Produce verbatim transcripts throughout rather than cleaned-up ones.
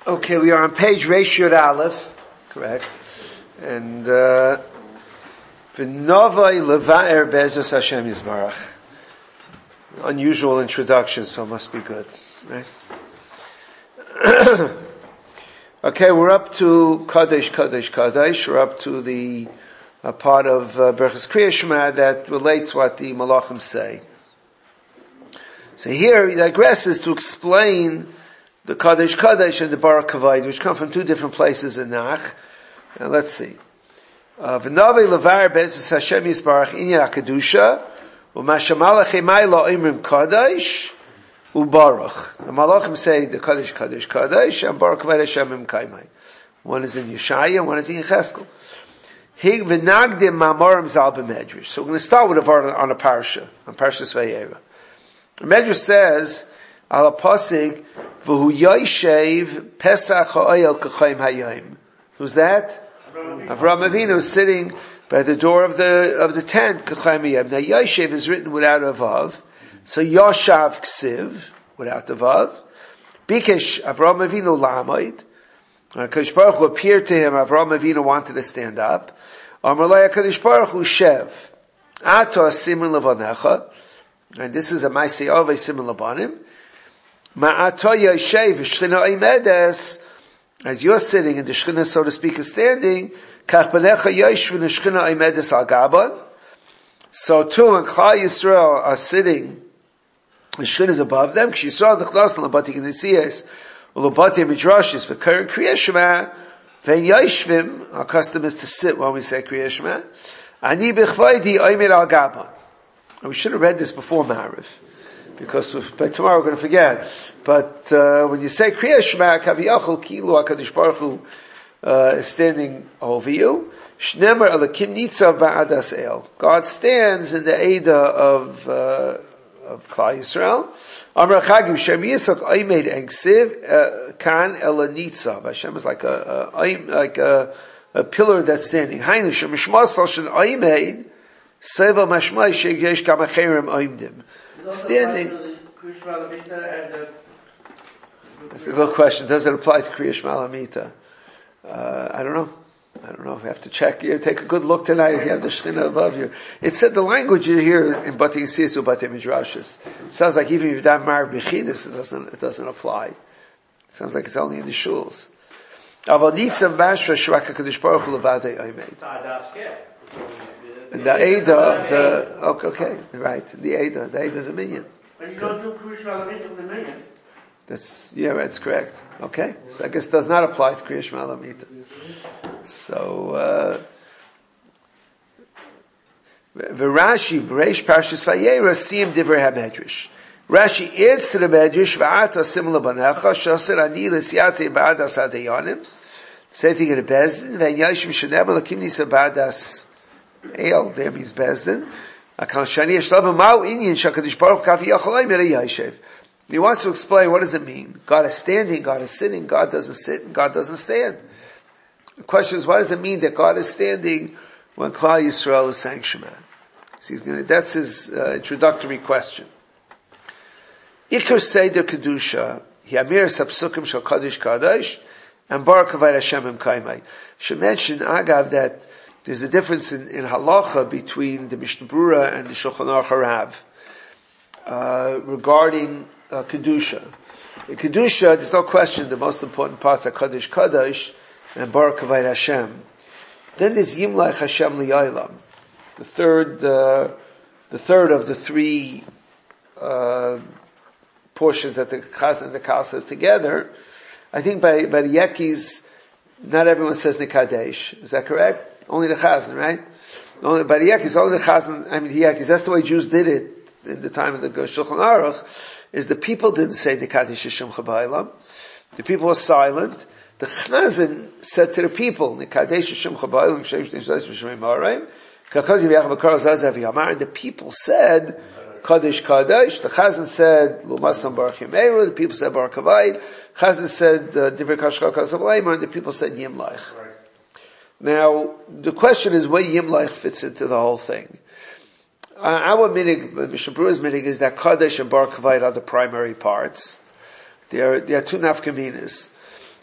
Okay, we are on page Reish Yud Aleph, correct? And uh V'novai leva'er be'ezus Hashem Yisbarach. Unusual introduction, so it must be good, right? Okay, we're up to Kadesh, Kadesh, Kadesh. We're up to the uh, part of uh, Berachos Kriya Shema that relates what the Malachim say. So here he digresses to explain the Kadesh Kadesh and the Barak Kavod, which come from two different places in Nach. And let's see. V'navei levar be'ezus Hashem Yisbarach inyan HaKedusha u'mashamalachei ma'ila imrim Kadesh u'barach. The Malachim say the Kadesh Kadesh Kadesh and Barak Kavod Hashem im Kaimai. One is in Yeshaya and one is in Yecheskel. He v'nagdim ma'amorim zal b'medrash. So we're going to start with a word on a parsha, on Parshas Vayera. The Medrash says, Al Pasik, v'hu yoshev Pesach ha'oyel k'chaim hayom. Who's that? Avraham Avinu is sitting by the door of the of the tent k'chaim hayom. Now yoshev is written without a vav, so yoshav ksiv without the vav. Bikesh Avraham Avinu lamoid. Kadosh Baruch Hu appeared to him. Avraham Avinu wanted to stand up. Amar lo Kadosh Baruch Hu shev. Ato simin levanecha. And this is a Maaseh Avos simin levanim. Ma'ato yoshev v'shchina oimedes. As you're sitting and the Shechina, so to speak, is standing, kach b'necha yoshvin v'shchina oimedes al gabon. So too, when Klal Yisrael are sitting, the Shechina is above them. K'Yisrael d'chnas l'bati k'nisiyas u'l'bati midrashis v'kar Kriya Shema v'en yoshvim. Our custom is to sit when we say Kriya Shema. Ani b'chvaydi oimed al gabon. We should have read this before Ma'ariv, because by tomorrow we're going to forget. But uh, when you say Kriya Shema, Kaviyachol Kilu HaKadosh Baruch Hu uh, is standing over you. Shnemer Elakim Nitzav Ba'adas El. God stands in the Eidah of uh, of Klal Yisrael. Amar Chagim Shem Yisok Oymed Engsiv Kan Ela Nitzav. Hashem is like a, a like a, a pillar that's standing. Hainu Shem Mishmasal Shen Oymed Seva Mashmai Shegesh Kamacherim Oimdim. Standing. That's a good question. Does it apply to Kriya Shema Lamita? Uh, I don't know. I don't know. We have to check. You take a good look tonight if you have the Shechina above you. It said the language here in Bati Yisrael, Bati Midrashis. It sounds like even if you've done Mar B'chidus, it doesn't, it doesn't apply. It sounds like it's only in the shuls. Aval Nitzav Mashra Shvaka Kadosh Baruch Hu Levadei Oimed. The Eidah of the, okay, okay, right, the Eidah, the Eidah is a minion. But you don't do Kriya Shema with the minion. That's, yeah, that's correct. Okay, so I guess it does not apply to Kriya Shema Lamita. So, uh, V'Rashi, B'reish Parshas Vayera, Siyim Divrei HaMedrash. Rashi adds to the Medrash, V'ata Simla Banecha, Shasir Ani L'Siyatzei Ba'adas Adayonim. Same thing in the Bezdin, V'en Yashim Shenem L'Kim Nisa Ba'adas El, there means Bezdin. He wants to explain what does it mean. God is standing, God is sitting, God doesn't sit, and God doesn't stand. The question is, what does it mean that God is standing when Klal Yisrael is saying Shema? See, that's his uh, introductory question. Ikar Seder Kedusha, Yamir Sapsukim Shal Kadosh Kadosh, and Barak Kavod Hashem Im Kaimai. Should mention, Agav, that there's a difference in, in halacha between the Mishnah Brura and the Shulchan Aruch Harav uh, regarding uh, kedusha. In kedusha, there's no question the most important parts are Kadosh Kadosh and Barak Kavod Hashem. Then there's Yimlach Hashem Li'olam, the third, uh, the third of the three uh, portions that the Chaz and the Kal says together. I think by by the Yekis, not everyone says Nikadesh. Is that correct? Only the Chazan, right? Only, by the Yekis, only the Chazan, I mean the Yekis, that's the way Jews did it in the time of the Shulchan Aruch, is the people didn't say Nikadesh Hashem Chabaylam. The people were silent. The Chazan said to the people, Nikadesh Hashem Chabaylam, Kshem Shtesh Zayis V'Shemei Ma'arayim, Kakazi V'Yacham V'Kar Zaz V'Yamar, and the people said, Kadosh Kadosh. The Chazan said, Lumasam Baruch Yemeiru, the people said Baruch Kavod. Chazan said, Divrei Kashcha Kasav Leimer, and the people said Yimlach. Now, the question is where Yimlach fits into the whole thing. Uh, our minig, Mishnah Brura's minig, is that Kadosh and Barak Kavod are the primary parts. There are, there are two nafkaminas.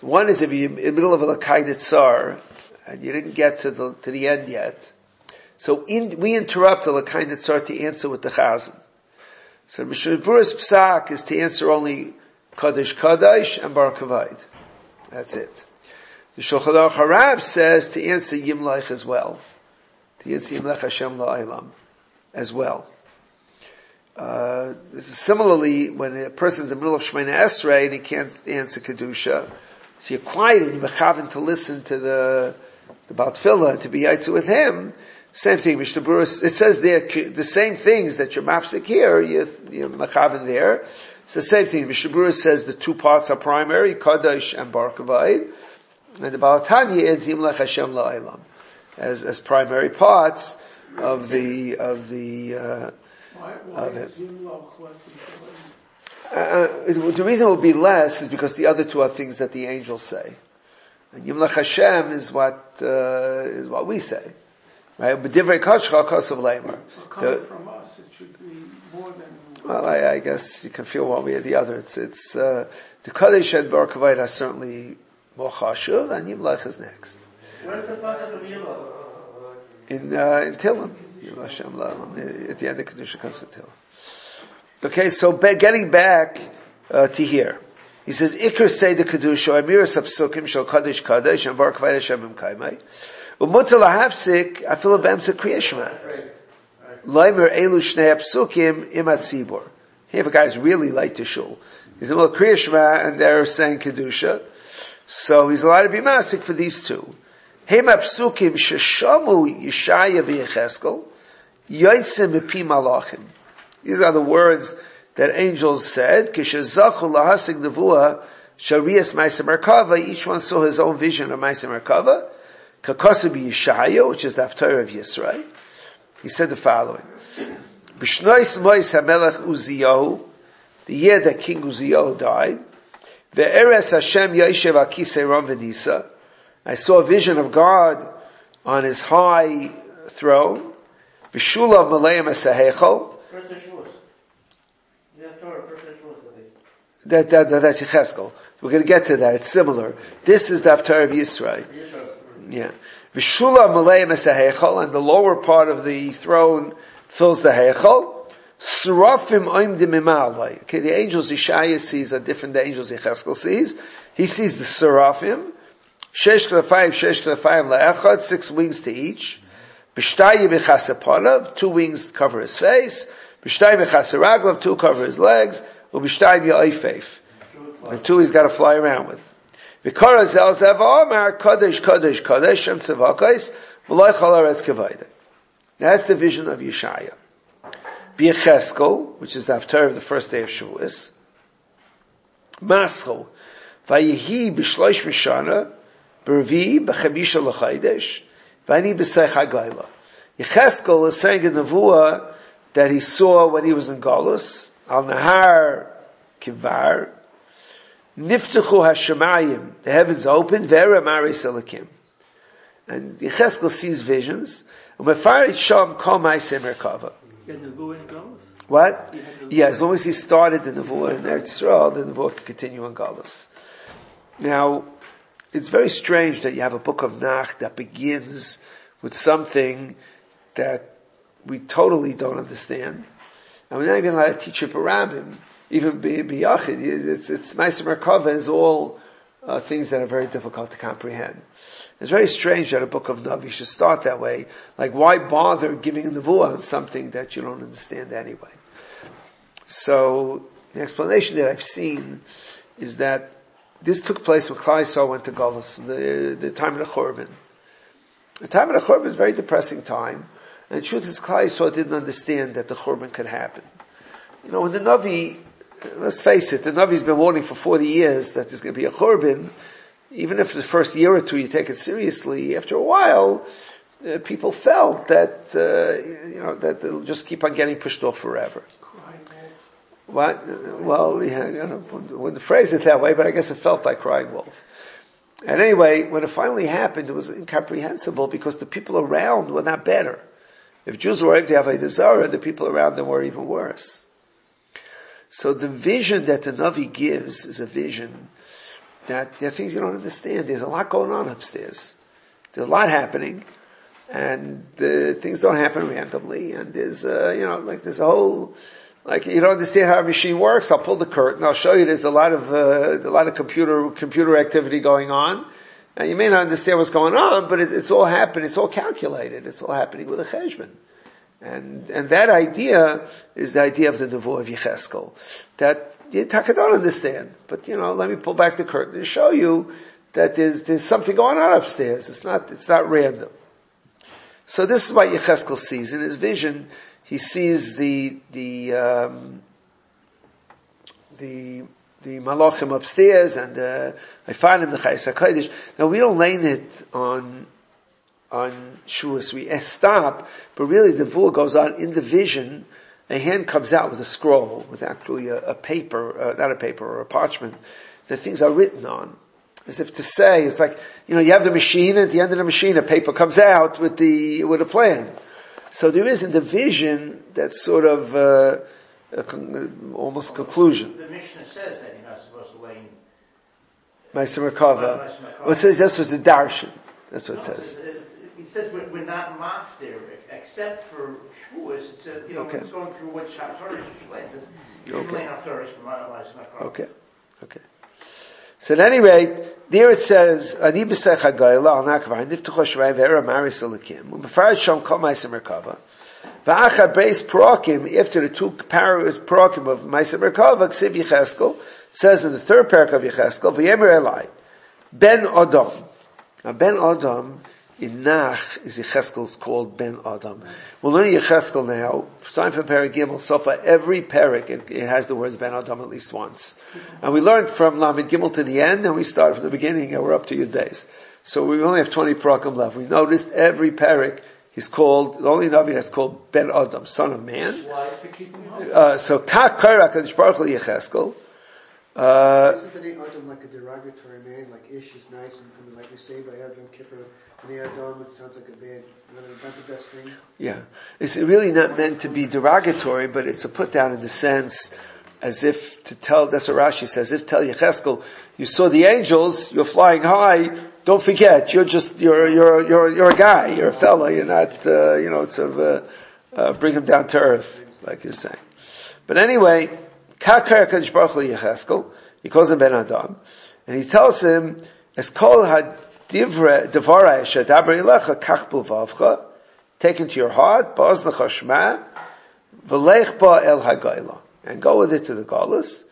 One is if you're in the middle of a Lakai Nitzar, and you didn't get to the, to the end yet. So in, we interrupt the Lakai Nitzar to answer with the Chazan. So Mishnah Berurah's Psak is to answer only Kadosh Kadosh and Bar Kavod. That's it. The Shulchan Aruch Harav says to answer Yimlech as well. To answer Yimlech Hashem La'olam as well. Uh, similarly, when a person's in the middle of Shemona Esrei and he can't answer Kedusha, so you're quiet and you're mechaven to listen to the, the Baal Tefillah and to be yaitzu with him, same thing, Mishnah Berurah, it says there, the same things that you're mafsik here, you're, you're mechaven there. It's the same thing. Mishnah Berurah says the two parts are primary, Kadosh and Bar Kavod. And the Baal Tanya adds Yimlech Hashem La'olam as, as primary parts of the, of the, uh, why, why of it. Uh, it. The reason it will be less is because the other two are things that the angels say. And Yimlech Hashem is what, uh, is what we say. Right? But Divrei Koshcha Kosav Leimer. Coming from us, it should be more than... Well, I, I guess you can feel one way or the other. It's, it's, uh, the Kadosh and Bar Kavod are certainly more chashuv, and Yimlech is next. Where's the passage of Yimlech? In, uh, in Tillim. Yimlech Hashem La'olam. At the end of Kedusha comes to Tillim. Okay, so be, getting back, uh, to here. He says, Iker say the Kedusha, Amiras Hapsukim Shal Kadosh Kadosh, and Bar Kavod Hashem Imkaimai. Umutal hafsik afilu b'emsa kriyashma. Leimer elu shnei hapsukim im hatzibur. Here, if a guy's really late to shul, he's a little kriyashma and they're saying kedusha, so he's allowed to be masik for these two. Hem hapsukim sheshamu Yeshaya v'Yecheskel yotzim b'pi malachim. These are the words that angels said. Kishezachu lahasig nevuah sharias ma'aser merkava. Each one saw his own vision of ma'aser merkava. Kakosav Yeshaya, which is the Haftarah of Yisrael, he said the following: B'shnois Mois HaMelech Uziyahu, the year that King Uziyahu died, ve'eres Hashem Yoshev al Kisei Ram v'Nisa, I saw a vision of God on his high throne. V'shulav Maleim Esahechol. First Shavuos. The Haftarah, first Shavuos, I think. That, that, that, that's Yecheskel. We're going to get to that. It's similar. This is the Haftarah of Yisrael. Yisrael. Yeah. V'shula Maleim es ha'heichal, and the lower part of the throne fills the heichal. Surafim oimdim imalai. Okay, the angels Yeshaya sees are different than the angels Yecheskel sees. He sees the Surafim. Shesh klafayim, shesh klafayim la'echad, six wings to each. B'shtayim b'chasapanav, two wings cover his face. B'shtayim b'chasaraglav, two cover his legs. U'b'shtayim ya'oifeif. And two he's got to fly around with. Because El Zeva Omar Kadosh Kadosh Kadosh Shem Tzavakos V'loy Chol Haaretz Kavod. That's the vision of Yeshaya. B'Yecheskel, which is the Haftarah of the first day of Shavuos. Mascho Vayehi B'Shlosh Mishana B'Revi B'Chamisha L'Chaydesh V'Ani B'Seich HaGayla. Yecheskel is saying in Nevuah that he saw when he was in Galus Al Nahar Kivar. Niftuchu hashemayim, the heavens open, vera maris elakim. And Yecheskel sees visions. Umefarit sham kol ma'aseh merkava. What? Yeah, as long as he started the nevuah in Eretz Yisrael, the nevuah could continue in Galus. Now, it's very strange that you have a book of Nach that begins with something that we totally don't understand. And we're not even allowed to teach it Barabim. Even biyachid, it's it's Ma'aser Merkava is all uh, things that are very difficult to comprehend. It's very strange that a book of Navi should start that way. Like, why bother giving a nevuah on something that you don't understand anyway? So the explanation that I've seen is that this took place when Klal Yisrael went to Galus, the the time of the Churban. The time of the Churban is a very depressing time, and the truth is Klal Yisrael didn't understand that the Churban could happen. You know, when the Navi, let's face it, the Navi's been warning for forty years that there's going to be a Churban. Even if the first year or two you take it seriously, after a while, uh, people felt that, uh, you know, that they'll just keep on getting pushed off forever. What? Well, yeah, I wouldn't phrase it that way, but I guess it felt like crying wolf. And anyway, when it finally happened, it was incomprehensible because the people around were not better. If Jews were able to have a desire, the people around them were even worse. So the vision that the Navi gives is a vision that there are things you don't understand. There's a lot going on upstairs. There's a lot happening, and uh, things don't happen randomly, and there's, uh, you know, like there's a whole, like you don't understand how a machine works, I'll pull the curtain, I'll show you there's a lot of, uh, a lot of computer, computer activity going on, and you may not understand what's going on, but it, it's all happening, it's all calculated, it's all happening with a cheshbon. And, and that idea is the idea of the Nevuah of Yecheskel. That you don't understand. But, you know, let me pull back the curtain and show you that there's, there's something going on upstairs. It's not, it's not random. So this is what Yecheskel sees. In his vision, he sees the, the, um, the, the Malachim upstairs, and, uh, I find him the Chayes HaKodesh. Now we don't lay it on, on Shavuos, we stop, but really the Nevuah goes on in the vision. A hand comes out with a scroll, with actually a, a paper, uh, not a paper, or a parchment, that things are written on. As if to say, it's like, you know, you have the machine, and at the end of the machine a paper comes out with the, with a plan. So there is in the vision that sort of, uh, a con- almost conclusion. The Mishnah says that you're not supposed to lay in Ma'aser Merkava. Well, it says this was the Darshan. That's what it says. It says we're, we're not mafter, except for Shavuos. It says, you know, Okay. it's going through what Shaftorish explains. It says, you should Okay. lay Haftorish for my life. Okay. Okay. So at any rate, there it says, Ani b'sech ha'gayla al nakvar, niftucho shvayim ve'era maris alakim, u'mefarad shom kol ma'aser merkava, v'achar beis parakim, after the two parakim of ma'aser merkava, ksiv Yecheskel, says in the third parak of Yecheskel, v'yemer elai, ben Adam. Now ben Adam, in Nach, is Yecheskel's called Ben Adam. We'll learn Yecheskel now, starting from Perek Gimel, so for every Perek, it, it has the words Ben Adam at least once. And we learned from Lamed Gimel to the end, and we started from the beginning, and we're up to your days. So we only have twenty Parakim left. We noticed every Perek, he's called, the only Navi that's called Ben Adam, son of man. Why? To keep him home. Uh, so, Ka Karak and Shbaruch Yecheskel. Uh, Isn't B'nai Adam like a derogatory man? Like Ish is nice, and I mean, like we say by Yom Kippur, B'nai Adam, it sounds like a bad, not the best thing. Yeah. It's really not meant to be derogatory, but it's a put down in the sense as if to tell, that's what Rashi says, if tell Yecheskel, you saw the angels, you're flying high, don't forget, you're just, you're, you're, you're, you're a guy, you're a fella, you're not, uh, you know, sort of, uh, uh, bring him down to earth, like you're saying. But anyway, Kakar HaKadosh Baruch Hu Yecheskel, he calls him Ben Adam, and he tells him, as kol had Divra Devarai Shadaber Elecha Kach B'Lvavcha, take into your heart, Ba'oznecha Shema, V'leich Ba El Hagayla, and go with it to the Galus.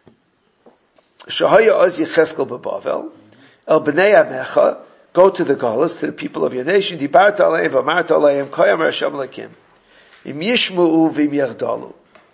Shahaya Oz Yecheskel B'Bavel, El B'nei Amecha, go to the Galus, to the people of your nation, Dibarta Aleim V'amarta Aleim, Koyam Hashem Lekim, Im Yishmu'u V'im Yerdalu.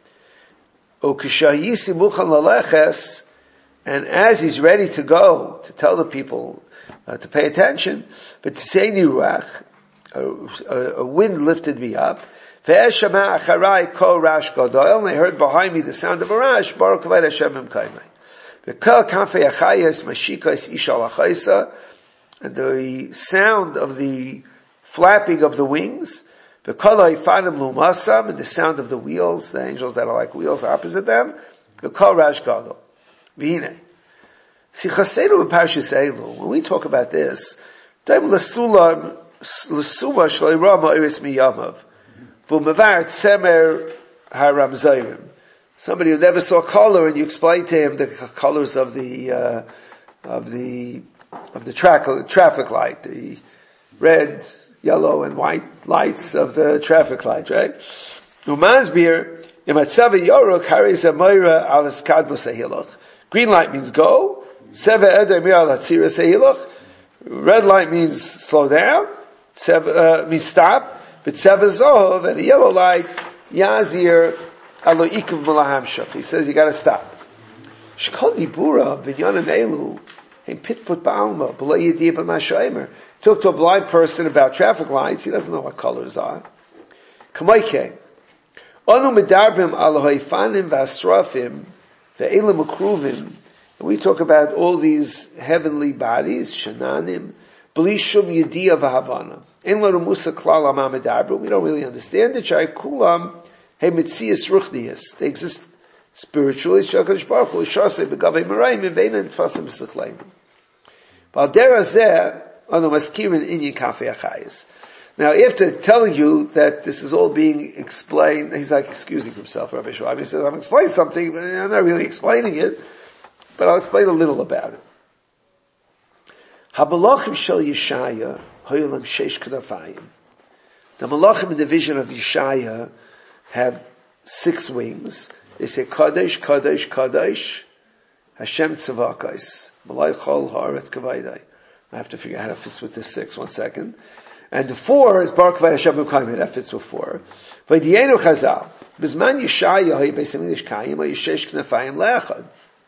Ukishayisi Muchan Laleches, and as he's ready to go, to tell the people, uh, to pay attention, but to say Niruach, a, a, a wind lifted me up, Ve'eshama acharai ko rash godoil, and I heard behind me the sound of a rash, Baruch Kavod Hashem Imkaimai. Ve'kol kanfei achayos mashikos ishal achaysa, and the sound of the flapping of the wings, Ve'kol haifanim lumasam, and the sound of the wheels, the angels that are like wheels opposite them, Ve'kol rash godol. V'hinei. Sichasenu b'parshas Elu, when we talk about this, Daim l'sulam, l'suma shleirama iris miyamav, v'umevar tzemer haramzayim. Somebody who never saw color, and you explain to him the colors of the, uh, of the, of the tra- traffic light, the red, yellow, and white lights of the traffic light, right? Umazbir, imatzav yoruk haris amoira al eskadmus ahilach. Green light means go. Seva eder mir al hatzira sehilach. Red light means slow down. Seva, uh, means stop. But seva zov, and a yellow light, yazir alo ikav malahamshach. He says you gotta stop. Shkol dibura binyanim elu, hem pitput ba'alma, b'lo yediyah b'mashaymer. Talk to a blind person about traffic lights, he doesn't know what colors are. Kamoike. Onu medarbim al haifanim v'asrafim, ve'elim ukruvim, and we talk about all these heavenly bodies, shananim, b'li shum yediyah v'havana. En lanu musa klal amam medarbim, we don't really understand it. Shai kulam, he mitzias ruchnias. They exist spiritually, Shakadosh Baruch Hu Shasei Begavei Merayim Veina Nitfasim B'Sichleinu. V'Al Hazeh Anu Maskirin Inyan Kafei Achayis. Now, after telling you that this is all being explained, he's like excusing himself, Rabbi Schwab. He says, I'm explaining something, but I'm not really explaining it, but I'll explain a little about it. HaMalachim Shel Yeshaya Hoylam Sheish Knafayim. The Malachim in the vision of Yeshaya have six wings. They say, Kadosh, Kadosh, Kadosh, Hashem Tzavakos, Malay Chol Haaretz Kavaydai. I have to figure out how to fit with the six. One second. And the four is Baruch Kavod Hashem Ukayim. That fits with four. V'ydienu Chazal. Bizman Yeshaya Hoy Beis Hamikdash Kayim Yishesh Knafayim Le'echad.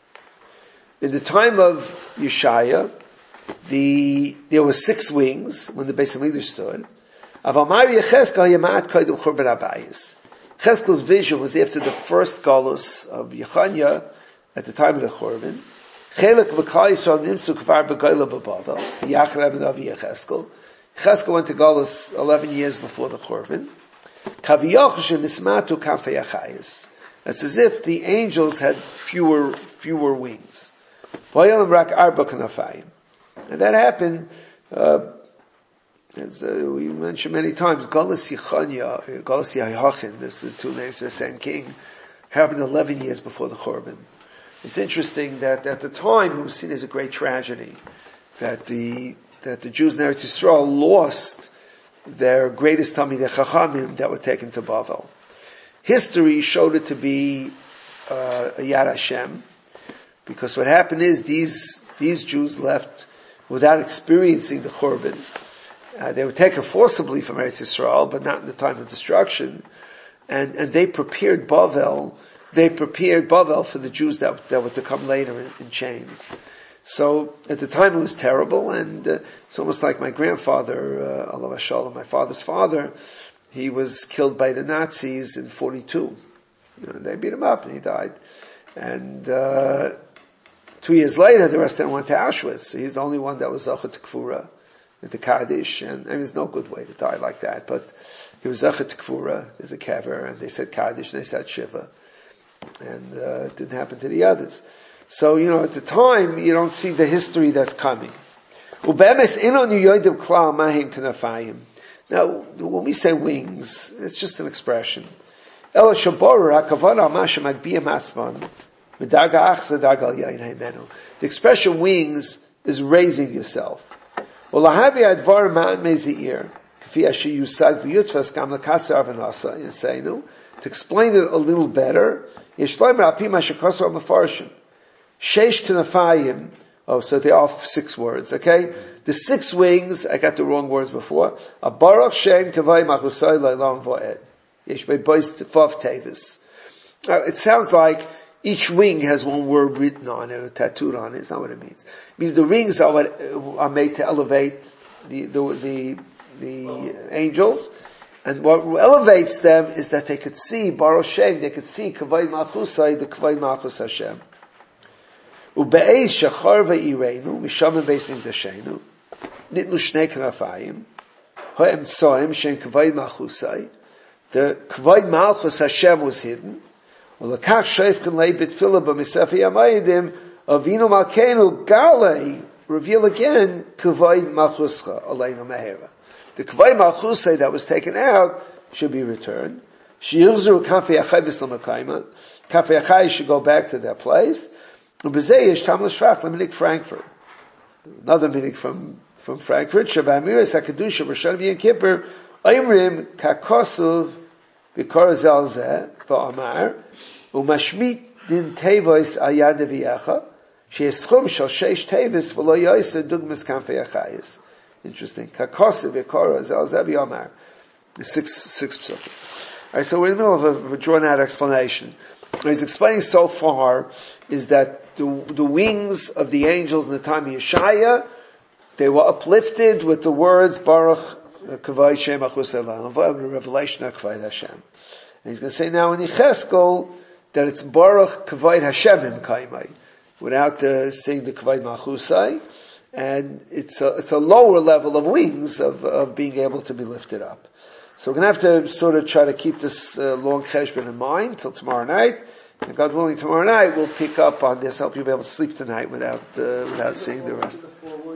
In the time of Yeshaya, the there were six wings when the Beis Hamikdash stood. Avamar Yecheskel Yamat Koydem Churban Abayis. Cheskel's vision was after the first galus of Yechanya at the time of the Churban. Chelek B'Klal Yisrael Nimsu Kvar B'Goyla B'Bavel. Yachar Eben Avi Yecheskel. Cheskel went to Galus eleven years before the Churban. Kaviyoch Nismatu Kafei Achayis. It's as if the angels had fewer fewer wings. V'Yolam Rak Arba Kanafayim. And that happened, uh, as uh, we mentioned many times, Galus Yechanya, Galus Yahachin, this is two names of the same king, happened eleven years before the Churban. It's interesting that at the time it was seen as a great tragedy that the that the Jews in Eretz Yisrael lost their greatest Talmidei Chachamim that were taken to Bavel. History showed it to be uh, a Yad Hashem, because what happened is these these Jews left without experiencing the Churban. Uh, they were taken forcibly from Eretz Yisrael, but not in the time of destruction, and and they prepared Bavel. They prepared Bavel for the Jews that that were to come later in, in chains. So at the time it was terrible, and uh, it's almost like my grandfather, uh, Alav Hashalom, my father's father. He was killed by the Nazis in forty-two. You know, they beat him up and he died. And uh, two years later, the rest of them went to Auschwitz. So he's the only one that was Zachet Kfura, into Kaddish. And I mean, there's no good way to die like that, but he was Zachet Kfura. There's a kever, and they said Kaddish, and they said Shiva. And uh, it didn't happen to the others. So, you know, at the time, you don't see the history that's coming. Now, when we say wings, it's just an expression. The expression wings is raising yourself. To explain it a little better, Sheish Knafayim. Oh, so they are six words, okay? The six wings, I got the wrong words before. A Baruch Shem Kavai Machusay Leilam Voed. Yesh Beis Vav Tevis. It sounds like each wing has one word written on it or tattooed on it. It's not what it means. It means the wings are what are made to elevate the the the, the angels. And what elevates them is that they could see Baruch Shem, they could see Kavai Machusay, the Kavai Machus Hashem. Ube'ez shachar ve'ireinu, misham beis mikdashenu, nitlu shnei knafayim, ha'em tzoim, shem kavod malchusai. The kavod malchus Hashem was hidden. Ulakach sheifchen lei bitfila b'misefi yamaydim, avinu malkeinu galei, reveal again kavod malchuscha, aleinu mehera. The kavod malchusai that was taken out should be returned. Sheyirzu kafei achai b'slam kafei achai should go back to their place. Frankfurt. Another meaning from, from Frankfurt. Shabamiris HaKadosh Rishon V'Yom Kippur Oimrim Kakosov V'Korazel Zeh V'Amar U'Mashmit Din Tevois Al Yad Neviyecha She'eschum Shal Sheish Tevis V'Lo Yoyser Dugmas Kanfei Achayis. Interesting. Kakosov V'Korazel Zeh V'Amar. Six, six psukim. Alright, so we're in the middle of a, of a drawn out explanation. What he's explaining so far is that the, the wings of the angels in the time of Yeshaya, they were uplifted with the words Baruch Kavod Shem Achus Elam, the revelation of Kavod Hashem. And he's going to say now in Yecheskel that it's Baruch Kavod Hashem Im Kaimai, without uh, saying the Kavod Machusai, and it's a, it's a lower level of wings of, of being able to be lifted up. So we're going to have to sort of try to keep this uh, long cheshbon in mind till tomorrow night. And God willing, tomorrow night we'll pick up on this. Help you be able to sleep tonight without uh, without seeing the rest.